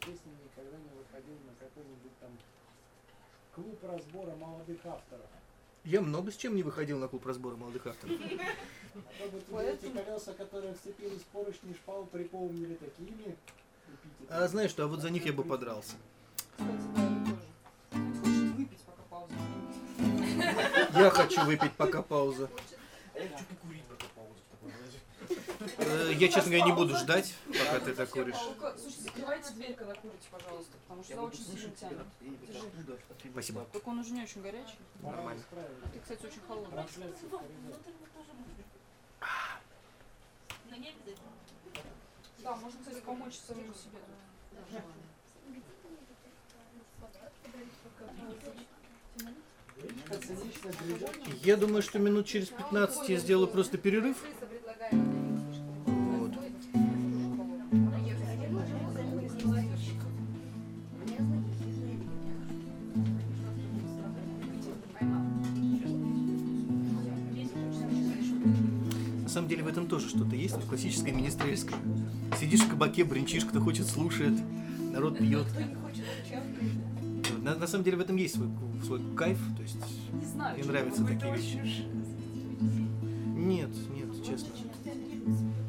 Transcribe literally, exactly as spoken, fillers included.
песни никогда не выходил на какой-нибудь там клуб разбора молодых авторов. Я много с чем не выходил на клуб разбора молодых авторов. А то бы тебе эти колеса, которые вцепились в поручни шпал, припомнили такими. А знаешь что, а вот за них я бы подрался. Кстати, да, я тоже. Хочешь выпить, пока пауза? Я хочу выпить, пока пауза. А я хочу покурить, пока пауза. Э, Я, честно говоря, не буду ждать, пока ты так куришь. Слушайте, закрывайте дверь, когда курите, пожалуйста, потому что очень сильно тянет. Держи. Спасибо. Только он уже не очень горячий. Нормально. А ты, кстати, очень холодный. Трансляция в коридоре. Но не обязательно. Да, можно, кстати, помочь самому себе. Я думаю, что минут через пятнадцать я сделаю просто перерыв. Вот. На самом деле в этом тоже что-то есть, вот классическое министрельское. Сидишь в кабаке, бренчишь, кто хочет, слушает, народ пьет. На, на самом деле в этом есть свой, свой кайф, то есть Не знаю, мне что нравятся такое, такие это вещи. очень- Нет, нет, честно.